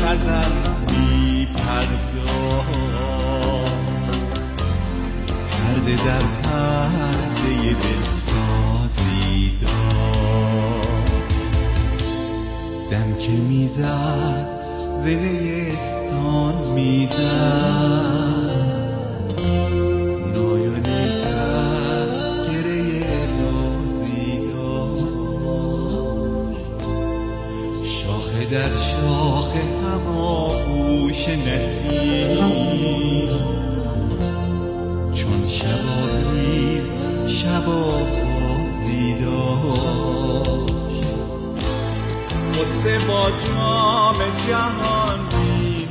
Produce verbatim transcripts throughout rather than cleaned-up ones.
خزر بی پرداز، پرده در پرده دل سازی داشت. دم که میزد ز نیستان میزد، نایونه در گره رازی داشت. شاخه در شاخه هماغوش نسیم، چون شبانیز شبابازی داشت. قصه با جام جهان بین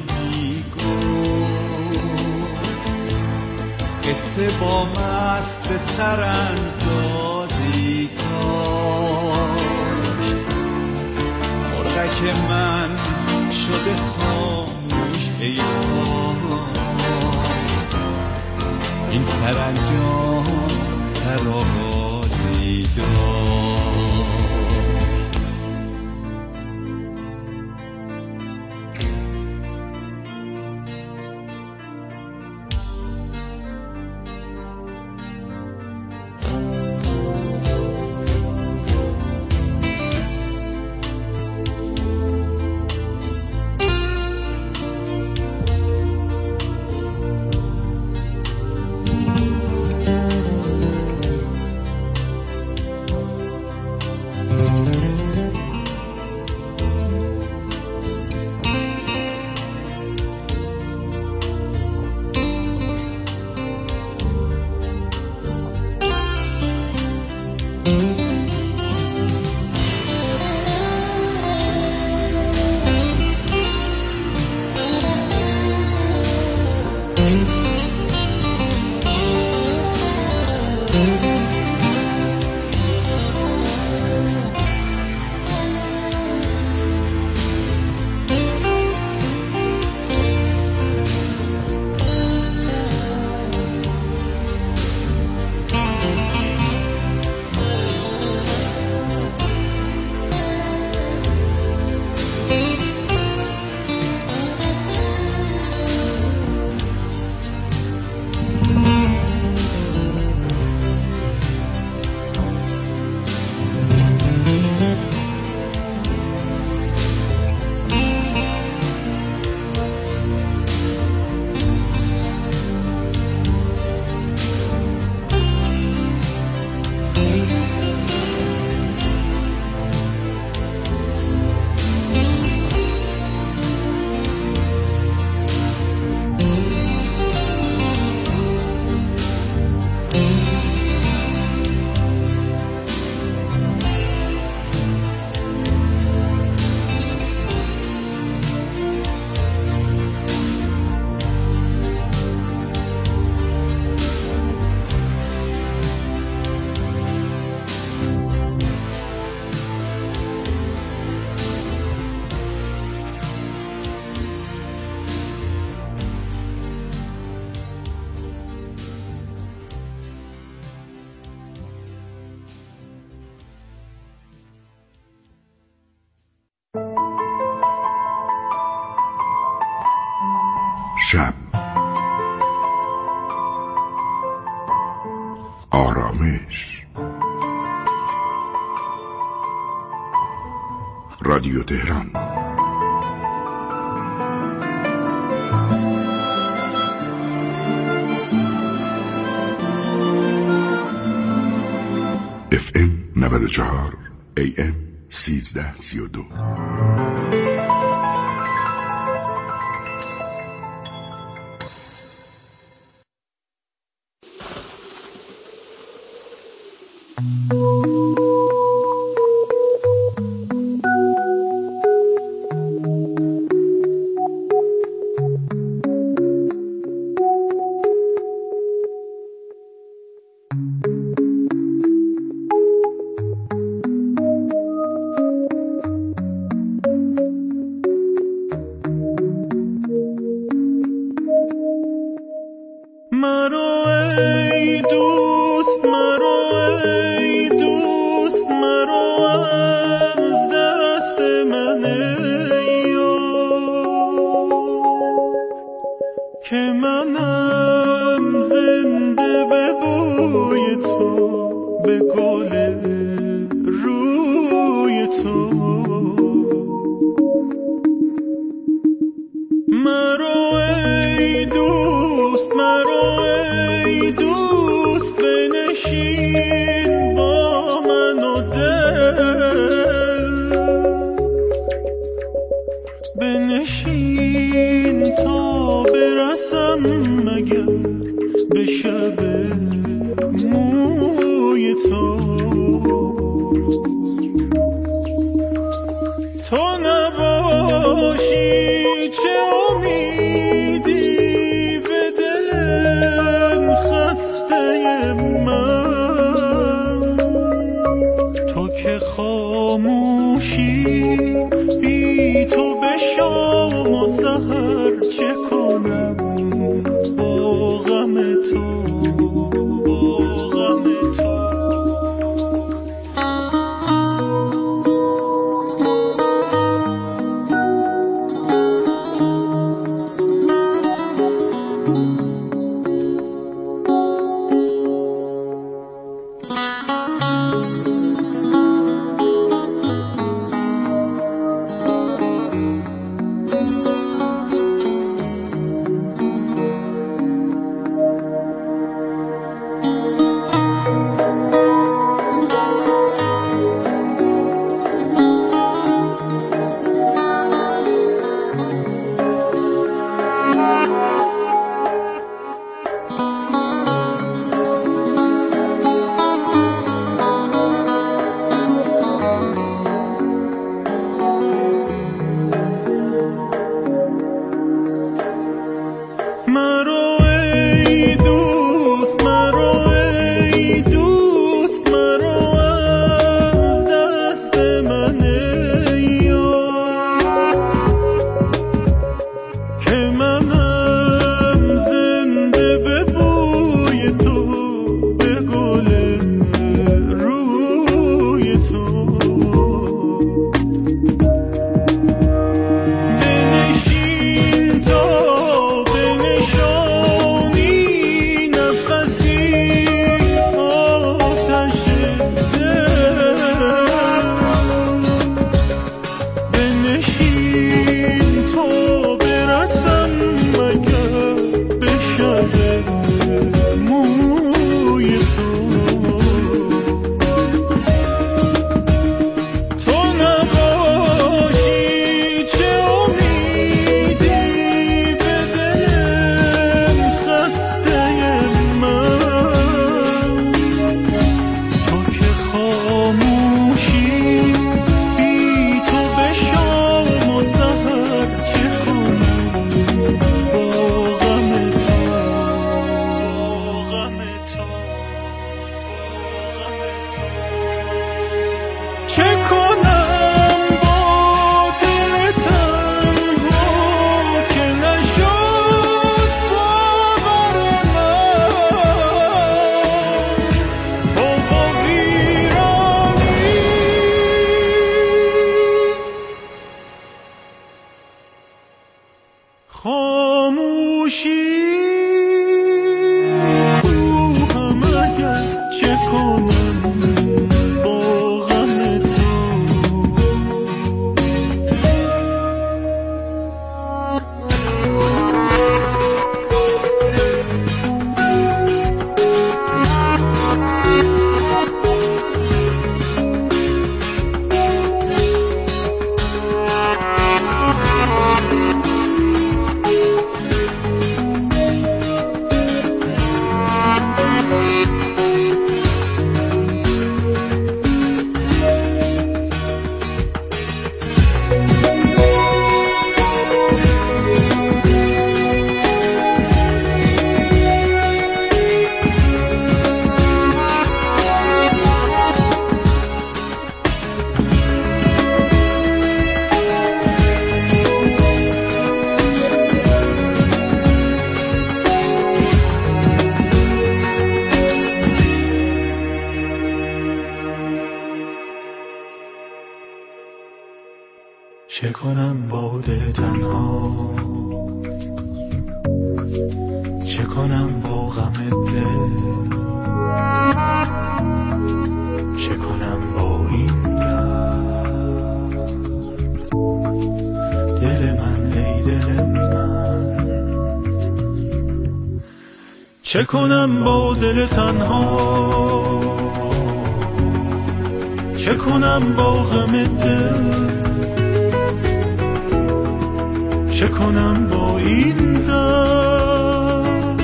میگفت، قصه با مست سراندازی داشت. مرغک من شده خاموش ای کاش، این سرانجام سرآغازی داشت. شب، آرامش. رادیو تهران. اف ام نود و چهار، ای ام سیزده سی و دو. که منم زنده به بوی تو، به گل روی تو. مرو ای دوست، مرو ای دوست، بنشین با من و دل، بنشین تا برسم مگر به شب موی تو. تو نباشی چه امیدی به دلم خسته من، تو که خاموشی بی تو به شام و سحر چه کنم با غم تو، با غم تو. خاموشی کوهم اگر چه کنم با غم تو. چه کنم با دل تنها کنم با غم دل، چه کنم با این درد؟ دل من ای دل من، چه کنم با دل تنها، چه کنم با غم دل، چه کنم با این درد؟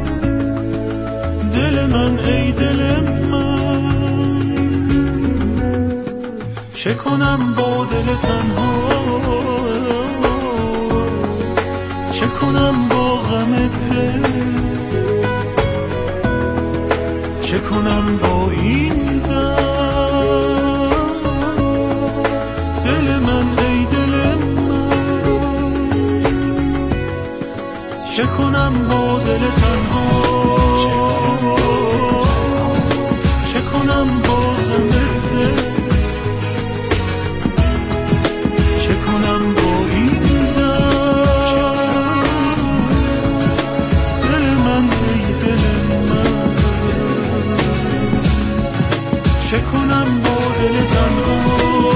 دل من ای دل من، چه کنم با دل تنها، چه کنم با غم دل، چه کنم با این درد؟ دل من ای دل من، چه کنم با دل تنها، چه کنم با غم دل، چه کنم با این درد؟ دل من ای دل من، چه کنم با دل تنها،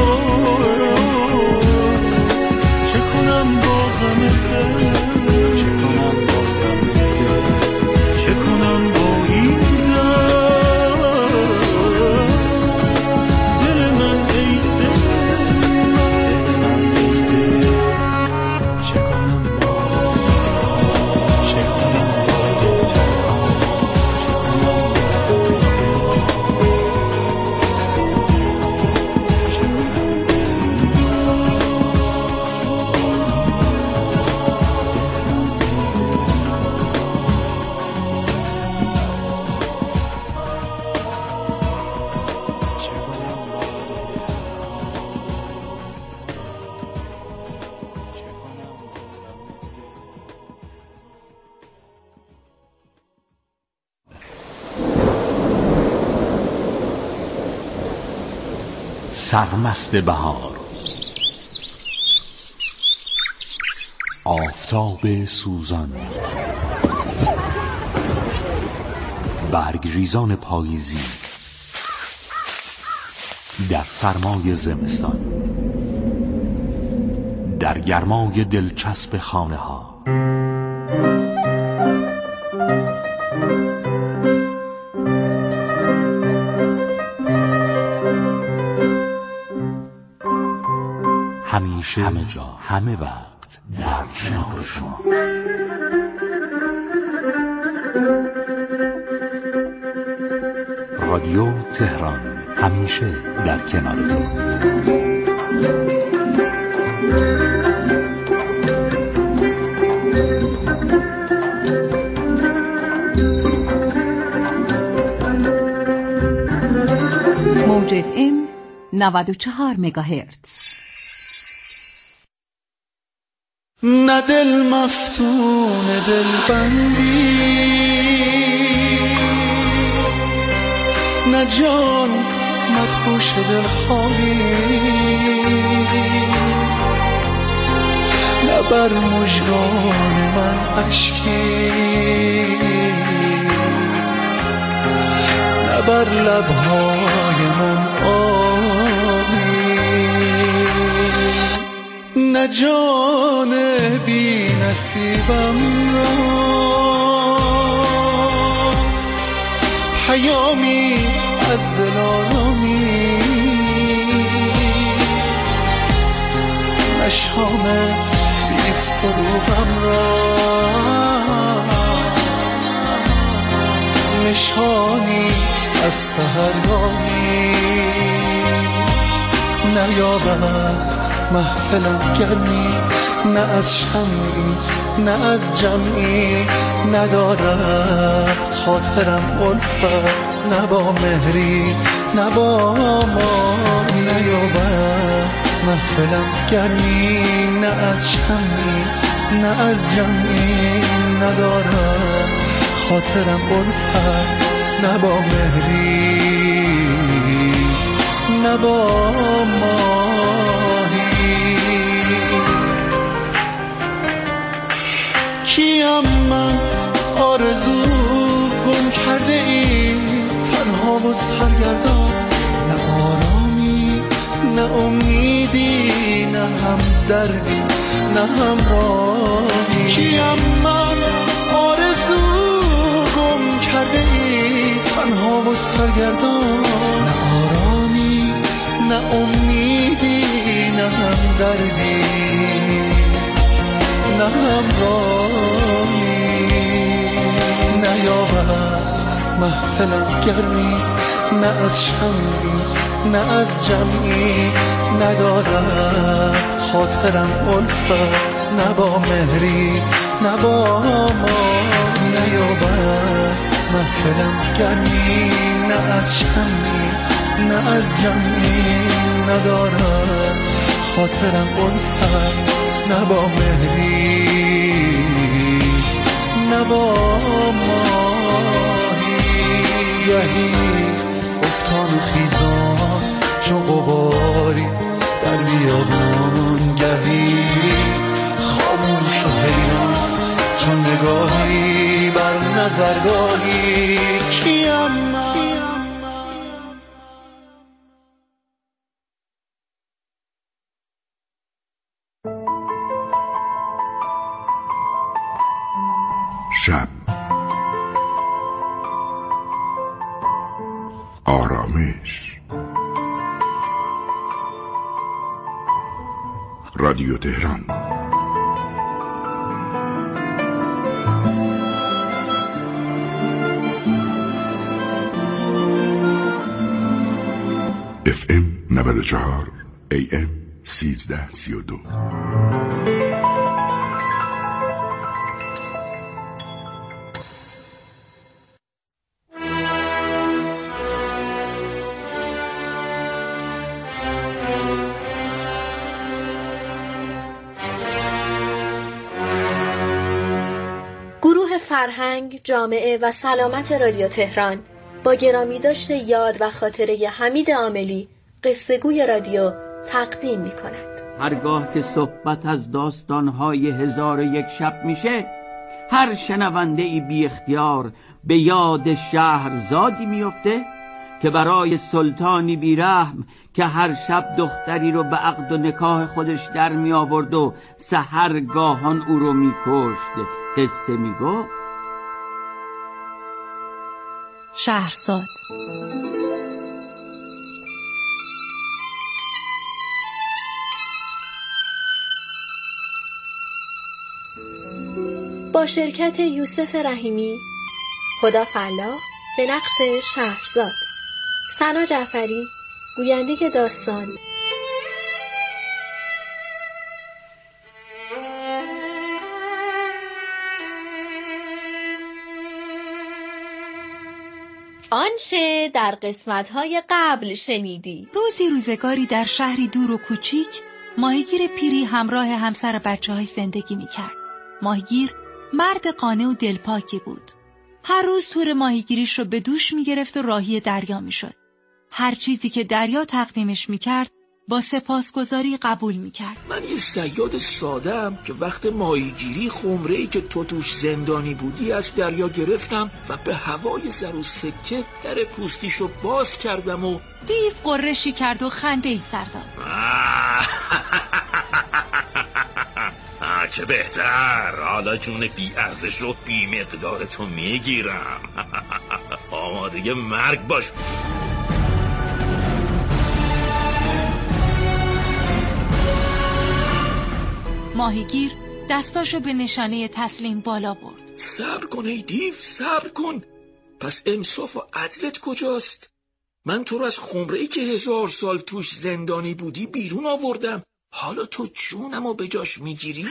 چه کنم با غم دل، چه کنم با غم دل، چه کنم با این درد؟ دل من ای دل من، چه کنم با چه کنم با دل تنها، چه کنم سرمست بهار، آفتاب سوزان، برگریزان پاییزی در سرمای زمستان، در گرمای دلچسب خانه ها، همیشه، همه جا، همه وقت در کنار شما. رادیو تهران، همیشه در کنارتون. موج اف ام نود و چهار مگاهرتز. نه دل مفتون دل بندی، نه جان مدهوش دل خالی، نه بر مژگان من اشکی، نه بر لبهای من آبی، نه جان بی نصیبم را پیامی از دل آرامی، نه شام بی فروغم را نشانی از سحرگاهی، نیابد محفلم گرمی، نه از شمعی نه از جمعی، ندارد خاطرم الفت، نه با مهری نه با مایی، نیابد محفلم گرمی، نه از شمعی نه از جمعی، ندارد خاطرم الفت، نه با مهری نه با ماهی. کیم من آرزو تنها و سرگردان، نه آرامی نه امیدی، نه هم دردی نه هم راهی. کیم من آرزو گم کرده ای، تنها و سرگردان، نه آرامی نه امیدی، نه هم دردی نه هم راهی. نیاور محفلم گرمی، نه از شمعی نه از جمعی، ندارد خاطرم الفت، نه با مهری نه با ما. نیاور محفلم گرمی، نه از شمعی نه از جمعی، ندارد خاطرم الفت، نه با مهری نه با ماهی. گهی افتان و خیزان چو غباری در بیابان، گهی خاموش و حیران چون نگاهی بر نظرگاهی. کیم من شب، آرامش. رادیو تهران. اف ام نود و چهار، ای ام سیزده سی و دو. فرهنگ، جامعه و سلامت رادیو تهران با گرامی داشته یاد و خاطره حمید عاملی، قصه‌گوی رادیو، تقدیم می کند. هرگاه که صحبت از داستان‌های هزار و یک شب میشه، هر شنونده ای بی اختیار به یاد شهرزادی میفته که برای سلطانی بیرحم که هر شب دختری رو به عقد و نکاح خودش در می آورد و سحرگاهان او رو می کشت قصه می گفت. شهرزاد. با شرکت یوسف رحیمی، هدی فلاح به نقش شهرزاد، سنا جعفری گوینده داستان. آنچه در قسمت‌های قبل شنیدی. روزی روزگاری در شهری دور و کوچیک، ماهیگیر پیری همراه همسر بچه‌هاش زندگی می‌کرد. ماهیگیر مرد قانع و دلپاکی بود. هر روز تور ماهیگیریش رو به دوش می‌گرفت و راهی دریا می‌شد. هر چیزی که دریا تقدیمش می‌کرد با سپاسگزاری قبول می‌کرد. من یه صیاد ساده‌ام که وقت ماهیگیری خمره‌ای که تو توش زندانی بودی از دریا گرفتم و به هوای زر و سکه در پوستیشو باز کردم و دیو قرشی کرد و خنده‌ای سر داد. چه بهتر، حالا جون بی ارزش رو بی مقدار تو میگیرم. آماده مرگ باش. ماهیگیر دستاشو به نشانه تسلیم بالا برد. صبر کن ای دیو، صبر کن. پس انصاف و عدلت کجاست؟ من تو رو از خمره‌ای که هزار سال توش زندانی بودی بیرون آوردم، حالا تو جونمو به جاش میگیری؟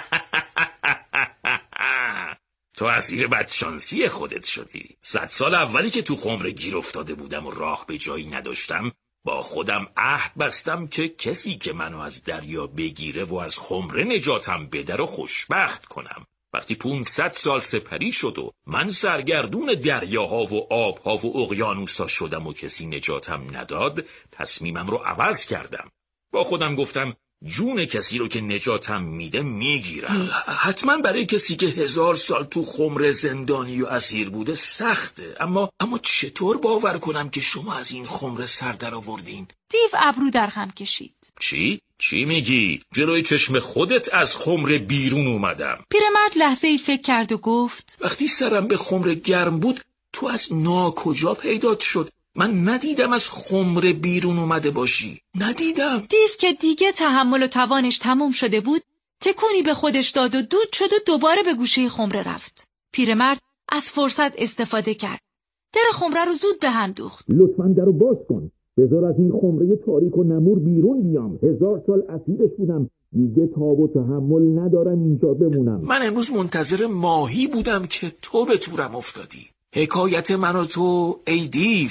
تو اسیر بدشانسی خودت شدی. صد سال اولی که تو خمره گیر افتاده بودم و راه به جایی نداشتم، با خودم عهد بستم که کسی که منو از دریا بگیره و از خمره نجاتم بده رو خوشبخت کنم. وقتی پونصد سال سپری شد و من سرگردون دریاها و آبها و اقیانوسا شدم و کسی نجاتم نداد، تصمیمم رو عوض کردم. با خودم گفتم جون کسی رو که نجاتم میده میگیرم. حتما برای کسی که هزار سال تو خمر زندانی و اسیر بوده سخته، اما اما چطور باور کنم که شما از این خمر سر در آوردین؟ دیو ابرو در هم کشید. چی؟ چی میگی؟ جلوی چشم خودت از خمر بیرون اومدم. پیرمرد لحظه ای فکر کرد و گفت وقتی سرم به خمر گرم بود تو از ناکجا پیدات شد؟ من ندیدم از خمر بیرون اومده باشی، ندیدم. دیو که دیگه تحمل و توانش تموم شده بود تکونی به خودش داد و دود شد و دوباره به گوشه خمره رفت. پیرمرد از فرصت استفاده کرد. در خمره رو زود به هم دوخت. لطفاً درو باز کن، بذار از این خمره تاریک و نمور بیرون بیام. هزار سال اسیرش بودم، دیگه تاب و تحمل ندارم اینجا بمونم. من امروز منتظر ماهی بودم که تو به تورم افتادی. حکایت من و تو ای دیو،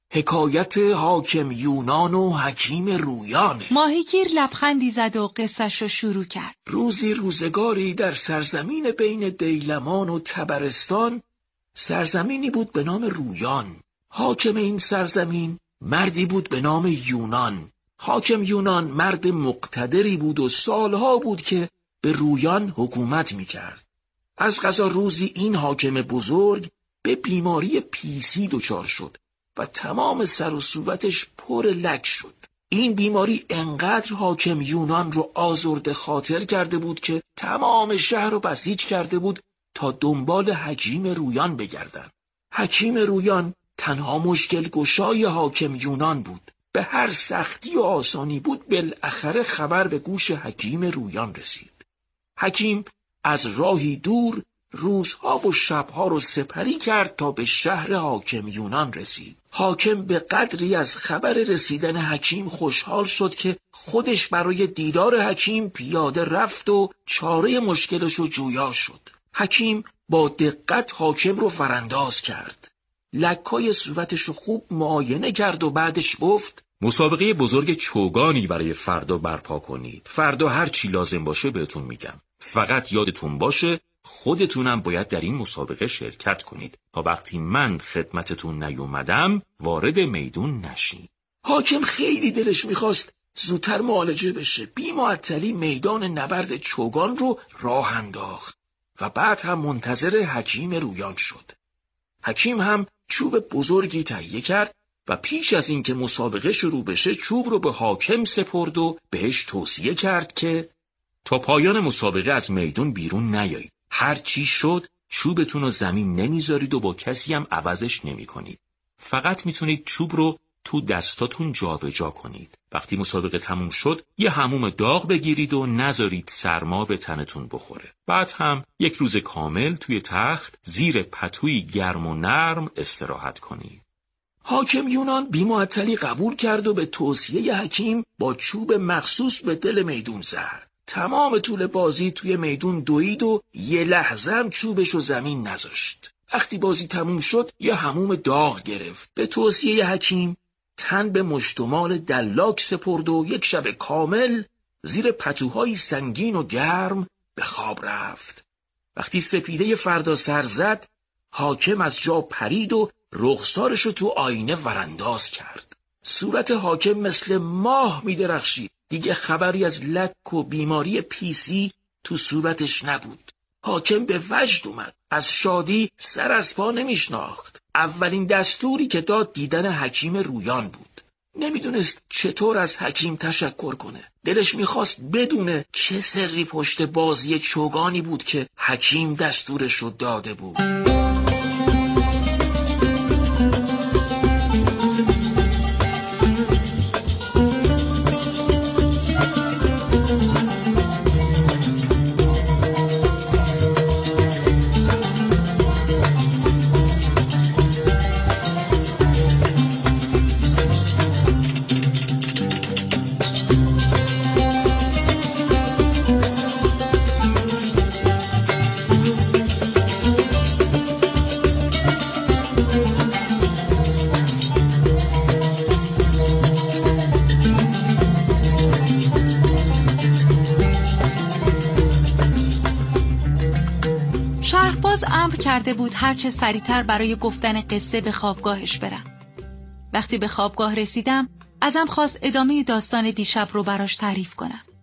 حکایت حاکم یونان و حکیم رویانه. ماهیگیر لبخندی زد و قصه‌ش رو شروع کرد. روزی روزگاری در سرزمین بین دیلمان و تبرستان سرزمینی بود به نام رویان. حاکم این سرزمین مردی بود به نام یونان. حاکم یونان مرد مقتدری بود و سالها بود که به رویان حکومت میکرد. از قضا روزی این حاکم بزرگ به بیماری پیسی دچار شد و تمام سر و صورتش پر لک شد. این بیماری انقدر حاکم یونان رو آزرده خاطر کرده بود که تمام شهر رو بسیج کرده بود تا دنبال حکیم رویان بگردن. حکیم رویان تنها مشکل گشای حاکم یونان بود. به هر سختی و آسانی بود بالاخره خبر به گوش حکیم رویان رسید. حکیم از راهی دور روزها و شبها رو سپری کرد تا به شهر حاکم یونان رسید. حاکم به قدری از خبر رسیدن حکیم خوشحال شد که خودش برای دیدار حکیم پیاده رفت و چاره مشکلش رو جویا شد. حکیم با دقت حاکم رو ورانداز کرد. لکای صورتش رو خوب معاینه کرد و بعدش گفت مسابقه بزرگ چوگانی برای فردا برپا کنید. فردا هر چی لازم باشه بهتون میگم. فقط یادتون باشه خودتونم باید در این مسابقه شرکت کنید تا وقتی من خدمتتون نیومدم وارد میدون نشید. حاکم خیلی دلش میخواست زودتر معالجه بشه. بی معطلی میدان نبرد چوگان رو راه انداخت و بعد هم منتظر حکیم رویان شد. حکیم هم چوب بزرگی تهیه کرد و پیش از اینکه مسابقه شروع بشه چوب رو به حاکم سپرد و بهش توصیه کرد که تا پایان مسابقه از میدون بیرون نیایید. هر چی شد چوبتون رو زمین نمیذارید و با کسی هم عوضش نمی کنید. فقط میتونید چوب رو تو دستاتون جا به جا کنید. وقتی مسابقه تموم شد یه حموم داغ بگیرید و نذارید سرما به تنتون بخوره. بعد هم یک روز کامل توی تخت زیر پتویی گرم و نرم استراحت کنید. حاکم یونان بی‌معطلی قبول کرد و به توصیه حکیم با چوب مخصوص به دل میدون زد. تمام طول بازی توی میدون دوید و یه لحظه هم چوبشو زمین نذاشت. وقتی بازی تموم شد یه حموم داغ گرفت. به توصیه حکیم تن به مشتمال دلاک سپرد و یک شب کامل زیر پتوهای سنگین و گرم به خواب رفت. وقتی سپیده فردا سر زد حاکم از جا پرید و رخسارشو تو آینه ورانداز کرد. صورت حاکم مثل ماه می درخشید. دیگه خبری از لک و بیماری پیسی تو صورتش نبود. حاکم به وجد اومد. از شادی سر از پا نمیشناخت. اولین دستوری که داد دیدن حکیم رویان بود. نمیدونست چطور از حکیم تشکر کنه. دلش میخواست بدونه چه سری پشت بازی چوگانی بود که حکیم دستورش رو داده بود. شهرباز امر کرده بود هرچه سریعتر برای گفتن قصه به خوابگاهش برم. وقتی به خوابگاه رسیدم ازم خواست ادامه داستان دیشب رو براش تعریف کنم.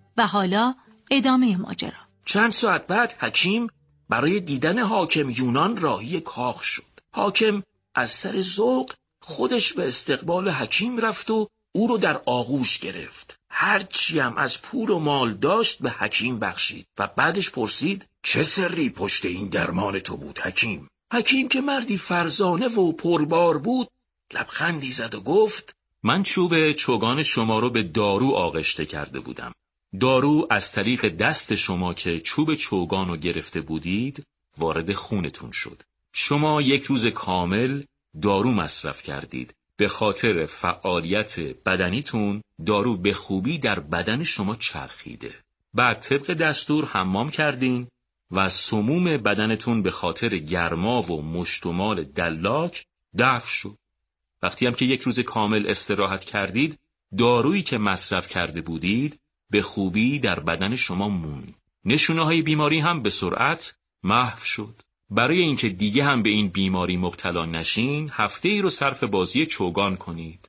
و حالا ادامه ماجرا. چند ساعت بعد حکیم برای دیدن حاکم یونان راهی کاخ شد. حاکم از سر ذوق خودش به استقبال حکیم رفت و او رو در آغوش گرفت. هرچی هم از پول و مال داشت به حکیم بخشید و بعدش پرسید چه سری پشت این درمان تو بود حکیم؟ حکیم که مردی فرزانه و پربار بود لبخندی زد و گفت من چوب چوگان شما رو به دارو آغشته کرده بودم. دارو از طریق دست شما که چوب چوگان رو گرفته بودید وارد خونتون شد. شما یک روز کامل دارو مصرف کردید. به خاطر فعالیت بدنیتون دارو به خوبی در بدن شما چرخیده. بعد طبق دستور حمام کردین و سموم بدنتون به خاطر گرما و مشتمال دلاک دفع شد. وقتی هم که یک روز کامل استراحت کردید دارویی که مصرف کرده بودید به خوبی در بدن شما موند. نشونه های بیماری هم به سرعت محو شد. برای اینکه دیگه هم به این بیماری مبتلا نشین هفته ای رو صرف بازی چوگان کنید.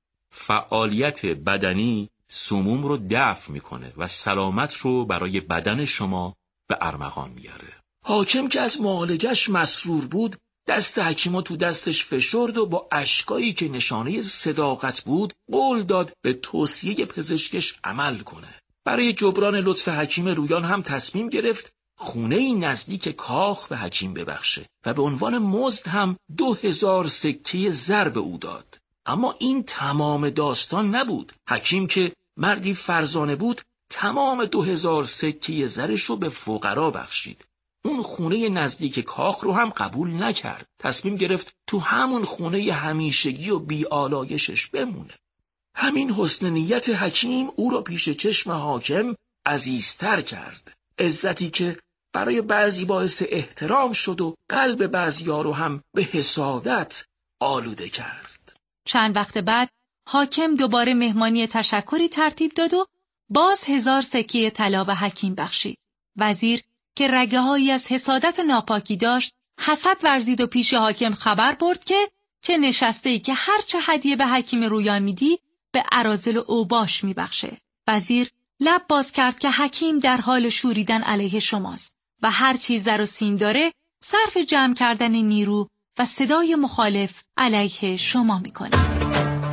فعالیت بدنی سموم رو دفع میکنه و سلامت رو برای بدن شما به ارمغان میاره. حاکم که از معالجش مسرور بود دست حکیما تو دستش فشرد و با اشکایی که نشانه صداقت بود قول داد به توصیه پزشکش عمل کنه. برای جبران لطف حکیم رویان هم تصمیم گرفت خونه این نزدیک کاخ به حکیم ببخشه و به عنوان مزد هم دو هزار سکه زر به او داد. اما این تمام داستان نبود. حکیم که مردی فرزانه بود تمام دو هزار سکه زرش رو به فقرا بخشید. اون خونه نزدیک کاخ رو هم قبول نکرد. تصمیم گرفت تو همون خونه همیشگی و بی‌آلایشش بمونه. همین حسن نیت حکیم او را پیش چشم حاکم عزیزتر کرد. عزتی که برای بعضی باعث احترام شد و قلب بعضیا رو هم به حسادت آلوده کرد. چند وقت بعد حاکم دوباره مهمانی تشکری ترتیب داد و باز هزار سکه طلا به حکیم بخشید. وزیر که رگه هایی از حسادت و ناپاکی داشت حسد ورزید و پیش حاکم خبر برد که چه نشسته ای که هر چه هدیه به حکیم رویان میدی به اراذل و اوباش میبخشه. وزیر لب باز کرد که حکیم در حال شوریدن علیه شماست و هر چیز زر و سیم داره صرف جمع کردن نیرو و صدای مخالف علیه شما میکنه.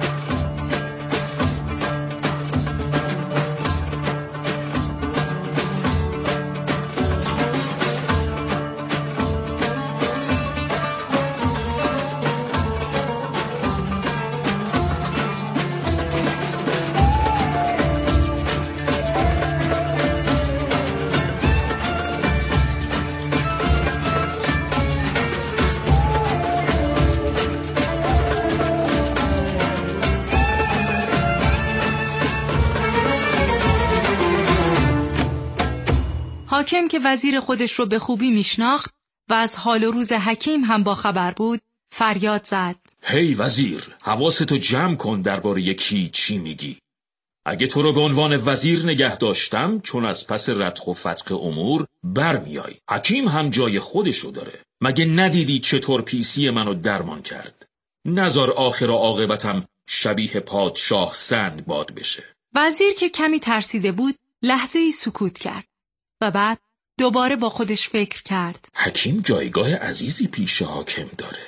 حاکم که وزیر خودش رو به خوبی میشناخت و از حال و روز حکیم هم با خبر بود فریاد زد: هی hey وزیر، حواستو جمع کن درباره کی چی میگی؟ اگه تو رو به عنوان وزیر نگه داشتم چون از پس ردخ و فتق امور برمیای. حکیم هم جای خودشو داره. مگه ندیدی چطور پیسی منو درمان کرد؟ نزار آخر و عاقبتم شبیه پادشاه سندباد بشه. وزیر که کمی ترسیده بود لحظه‌ای سکوت کرد و بعد دوباره با خودش فکر کرد. حکیم جایگاه عزیزی پیش حاکم داره.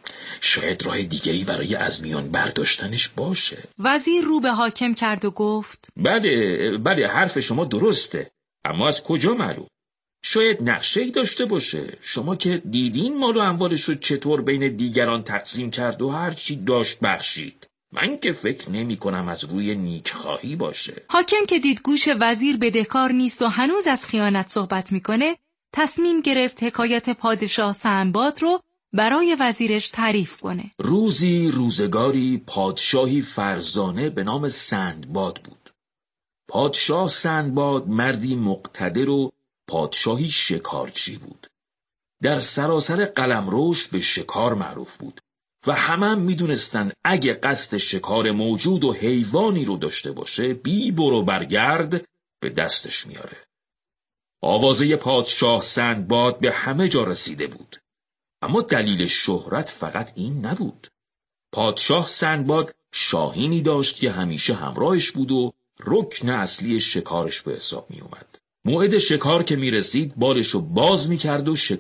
شاید راه دیگه‌ای برای از میان برداشتنش باشه. وزیر رو به حاکم کرد و گفت: بله بله حرف شما درسته، اما از کجا معلوم؟ شاید نقشه‌ای داشته باشه. شما که دیدین مال و اموالش رو چطور بین دیگران تقسیم کرد و هر چی داشت بخشید. من که فکر نمی کنم از روی نیکخواهی باشه. حاکم که دید گوش وزیر بدهکار نیست و هنوز از خیانت صحبت میکنه تصمیم گرفت حکایت پادشاه سندباد رو برای وزیرش تعریف کنه. روزی روزگاری پادشاهی فرزانه به نام سندباد بود. پادشاه سندباد مردی مقتدر و پادشاهی شکارچی بود. در سراسر قلمروش به شکار معروف بود و همه هم می دونستن اگه قصد شکار موجود و حیوانی رو داشته باشه بی برو برگرد به دستش میاره. آوازه پادشاه سندباد به همه جا رسیده بود. اما دلیل شهرت فقط این نبود. پادشاه سندباد شاهینی داشت که همیشه همراهش بود و رکن اصلی شکارش به حساب می اومد. موعد شکار که می رسید بالشو باز می کرد و شکار